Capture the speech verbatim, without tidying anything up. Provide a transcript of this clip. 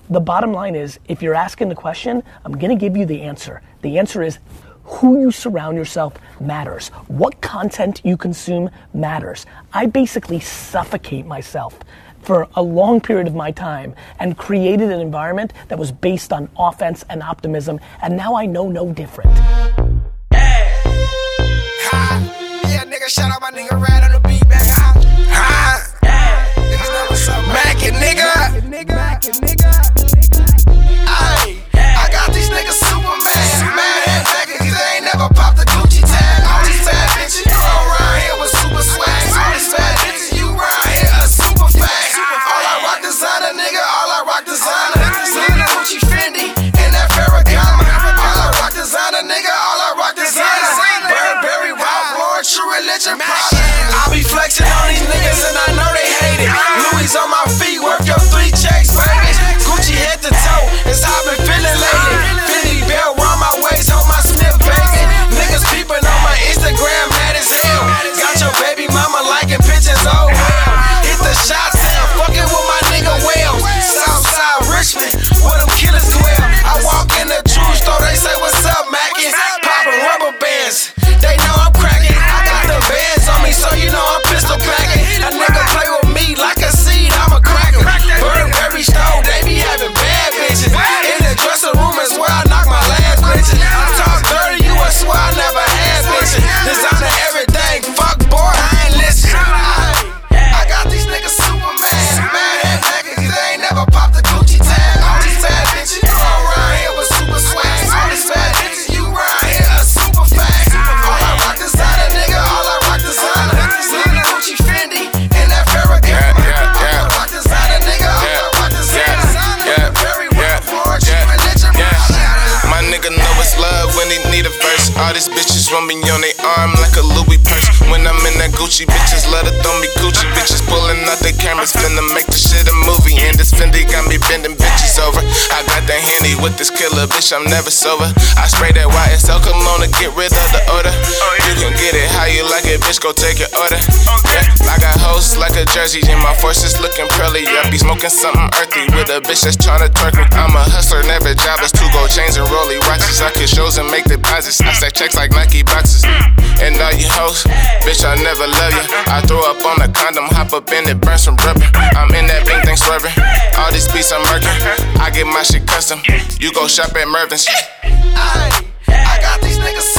the bottom line is, if you're asking the question, I'm gonna give you the answer. The answer is, who you surround yourself matters. What content you consume matters. I basically suffocate myself for a long period of my time and created an environment that was based on offense and optimism, and now I know no different. Yeah, yeah, nigga, shout out my nigga Rad on the beat, man. Ha, yeah, niggas know what's up, Mac it, nigga. Mac it, nigga. Ay, I got these niggas Superman, mad at Mac it, cause they ain't never popped the Gucci tag. All these bad bitches, you around here with super swag. All these bad bitches, you around here a super fag. All I rock designer, nigga, all I rock designer. Louis, Gucci, Fendi, and that Ferragamo. All I rock designer, nigga, all I rock designer. Burberry, Ralph Lauren, True Religion, Prada. I be flexing on these niggas and I know they hate it. Louis on my feet, work your three checks, baby. Gucci head to toe, it's how I been feeling lately. Fendi belt round my waist, hold my Smith, baby. Niggas peeping on my Instagram, mad as hell. Got your baby mama liking pictures, oh hell. Hit the shot town, fucking with my nigga Wells. Southside Richmond, where them killers dwell. I walk in the true store, they say, what's up, Mackin'? Poppin' rubber bands, they know I'm cracking. I got the bands on me, so you know I'm pistol packing. A nigga play with me like a seed, I'm a cracker. Burberry stove, they be having bad bitches. In the dressing room is where I knock my last bitches. I talk dirty, you would swear I never had bitches. Designer everything, fuck boy, I ain't listen. I got these niggas Superman, mad at Mac it, cause they ain't never popped the Gucci tag. All these bad bitches, you around here with super swag. All these bad bitches, you around here a super fag. All I rock designer, nigga, all I rock designer. Louis, Gucci, Fendi, and that Ferragamo. All I rock designer, nigga, all I rock designer. Burberry, Ralph Lauren, True Religion, Prada. My nigga know it's love when he need a verse. All these bitches run me on they arm like a Louis purse. When I'm in that Gucci, bitches love to throw me Gucci. Bitches pulling out their cameras, finna make the shit a movie. And this Fendi got me bending bitches over. I got that Henny with this killer, bitch, I'm never sober. I spray that Y S L cologne to get rid of the odor. You can get it how you like it, bitch, go take your order. Yeah, I got hoes like a jersey, and my forces looking pearly. I be smoking something earthy with a bitch that's tryna twerk me. I'm a hustler, never jobless, two gold chains and rollie watches. I get shows and make deposits. I stack checks like Nike boxes. And all you hoes, bitch, I never love you. I throw up on a condom, hop up in it, burn some rubber. I'm in that bing thing swerving. All these beats I'm murking. I get my shit custom. You go shop at Mervin's. I got these niggas